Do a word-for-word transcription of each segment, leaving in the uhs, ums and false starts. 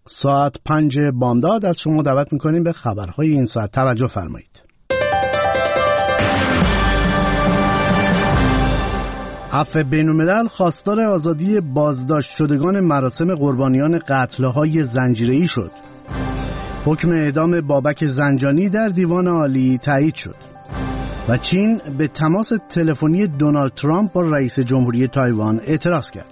ساعت پنج بامداد از شما دعوت میکنیم به خبرهای این ساعت. توجه فرمایید. عفو بین‌الملل خواستار آزادی بازداشت شدگان مراسم قربانیان قتل‌های زنجیره‌ای شد. حکم اعدام بابک زنجانی در دیوان عالی تایید شد. و چین به تماس تلفنی دونالد ترامپ با رئیس جمهوری تایوان اعتراض کرد.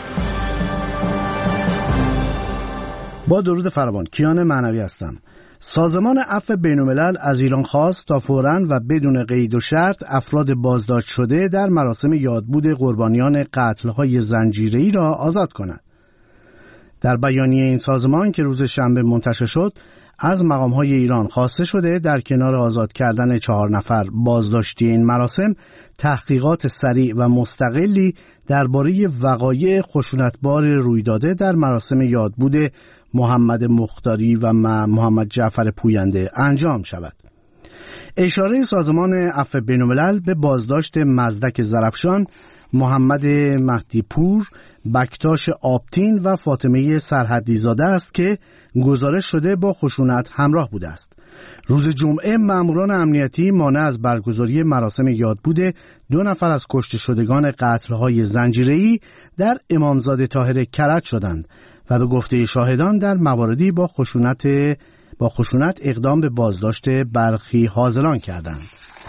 با درود فراوان، کیان معنوی هستم. سازمان عفو بین‌الملل از ایران خواست تا فوراً و بدون قید و شرط افراد بازداشت شده در مراسم یادبود قربانیان قتل‌های زنجیره‌ای را آزاد کند. در بیانیه این سازمان که روز شنبه منتشر شد، از مقام‌های ایران خواسته شده در کنار آزاد کردن چهار نفر بازداشتی این مراسم، تحقیقات سریع و مستقلی درباره وقایع خشونتبار روی داده در مراسم یادبود محمد مختاری و محمد جعفر پوینده انجام شود. اشاره سازمان عفو بین‌الملل به بازداشت مزدک زرفشان، محمد مهدی پور، بکتاش آبتین و فاطمه سرحدی زاده است که گزارش شده با خشونت همراه بوده است. روز جمعه ماموران امنیتی مانع از برگزاری مراسم یادبود دو نفر از کشته شدگان قتل‌های زنجیره‌ای در امامزاده طاهر کرج شدند و به گفته شاهدان در مواردی با خشونت با خشونت اقدام به بازداشت برخی حاضران کردند.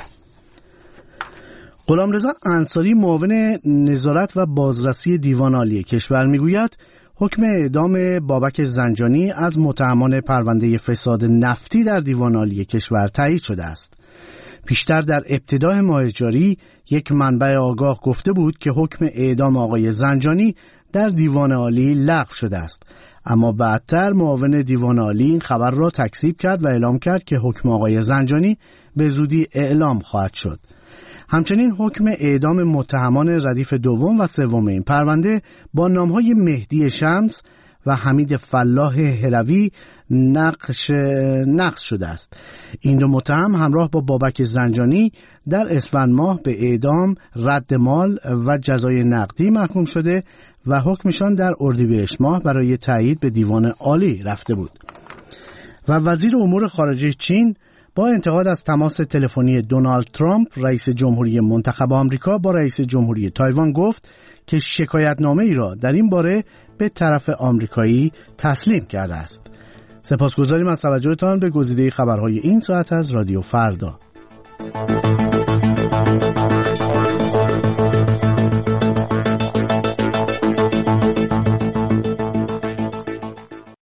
غلامرضا انصاری معاون نظارت و بازرسی دیوان عالی کشور میگوید حکم اعدام بابک زنجانی از متهمان پرونده فساد نفتی در دیوان عالی کشور تایید شده است. پیشتر در ابتدای ماه جاری یک منبع آگاه گفته بود که حکم اعدام آقای زنجانی در دیوان عالی لغو شده است، اما بعدتر معاون دیوان عالی این خبر را تکذیب کرد و اعلام کرد که حکم آقای زنجانی به زودی اعلام خواهد شد. همچنین حکم اعدام متهمان ردیف دوم و سوم این پرونده با نامهای مهدی شمس و حمید فلاح هروی نقش نقض شده است. این دو متهم همراه با بابک زنجانی در اسفند ماه به اعدام، رد مال و جزای نقدی محکوم شده و حکمشان در اردیبهشت ماه برای تایید به دیوان عالی رفته بود. و وزیر امور خارجه چین با انتقاد از تماس تلفنی دونالد ترامپ رئیس جمهوری منتخب آمریکا با رئیس جمهوری تایوان گفت که شکایتنامه ای را در این باره به طرف آمریکایی تسلیم کرده است. سپاسگزاریم از توجهتان به گزیده خبرهای این ساعت از رادیو فردا.